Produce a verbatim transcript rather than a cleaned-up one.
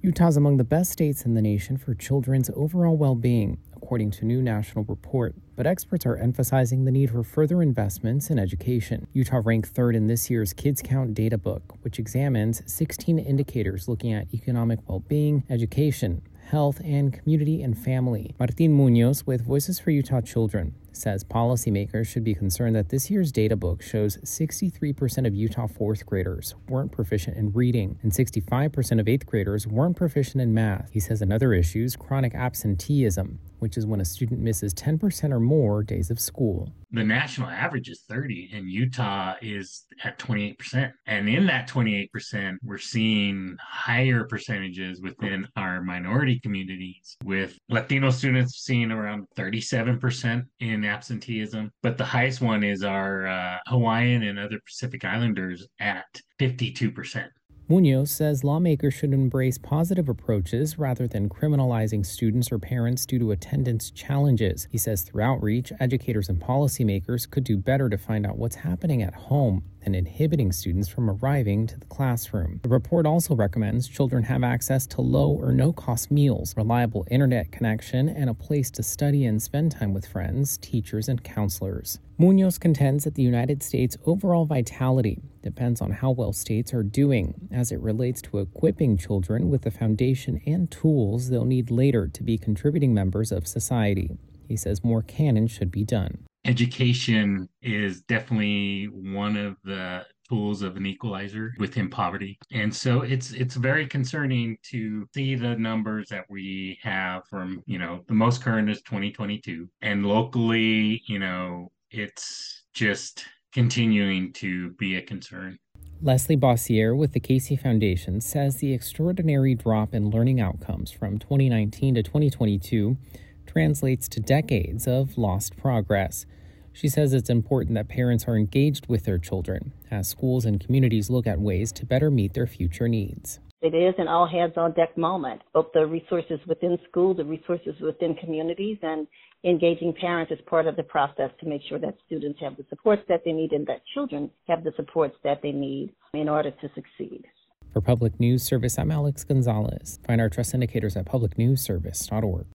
Utah is among the best states in the nation for children's overall well-being, according to a new national report. But experts are emphasizing the need for further investments in education. Utah ranked third in this year's Kids Count data book, which examines sixteen indicators looking at economic well-being, education, health, and community and family. Martin Munoz with Voices for Utah Children says policymakers should be concerned that this year's data book shows sixty-three percent of Utah fourth graders weren't proficient in reading and sixty-five percent of eighth graders weren't proficient in math. He says another issue is chronic absenteeism, which is when a student misses ten percent or more days of school. The national average is thirty, and Utah is at twenty-eight percent. And in that twenty-eight percent, we're seeing higher percentages within our minority communities, with Latino students seeing around thirty-seven percent in absenteeism. But the highest one is our uh, Hawaiian and other Pacific Islanders at fifty-two percent. Munoz says lawmakers should embrace positive approaches rather than criminalizing students or parents due to attendance challenges. He says through outreach, educators and policymakers could do better to find out what's happening at home and inhibiting students from arriving to the classroom. The report also recommends children have access to low or no-cost meals, reliable internet connection, and a place to study and spend time with friends, teachers, and counselors. Munoz contends that the United States' overall vitality depends on how well states are doing as it relates to equipping children with the foundation and tools they'll need later to be contributing members of society. He says more can and should be done. Education is definitely one of the tools of an equalizer within poverty. And so it's it's very concerning to see the numbers that we have from, you know, the most current is twenty twenty-two. And locally, you know, it's just continuing to be a concern. Leslie Bossier with the Casey Foundation says the extraordinary drop in learning outcomes from twenty nineteen to twenty twenty-two translates to decades of lost progress. She says it's important that parents are engaged with their children as schools and communities look at ways to better meet their future needs. It is an all-hands-on-deck moment, both the resources within schools, the resources within communities, and engaging parents as part of the process to make sure that students have the supports that they need and that children have the supports that they need in order to succeed. For Public News Service, I'm Alex Gonzalez. Find our trust indicators at public news service dot org.